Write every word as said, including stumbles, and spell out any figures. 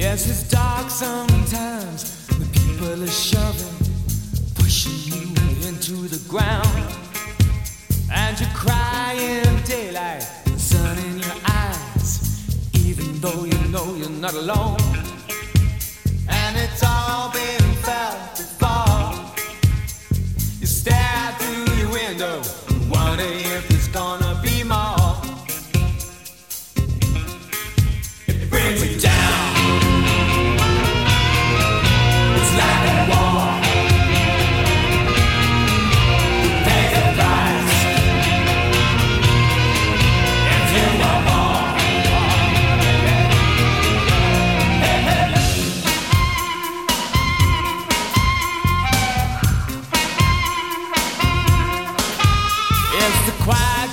Yes, it's dark sometimes. The people are shoving, pushing you into the ground. And you cry in daylight, the sun in your eyes, even though you know you're not alone. And it's all been felt before. You stare through your window, wonder if there's gonna be more. It brings me down. It's like a war. You pay the price if you want more. Hey, hey. It's the quiet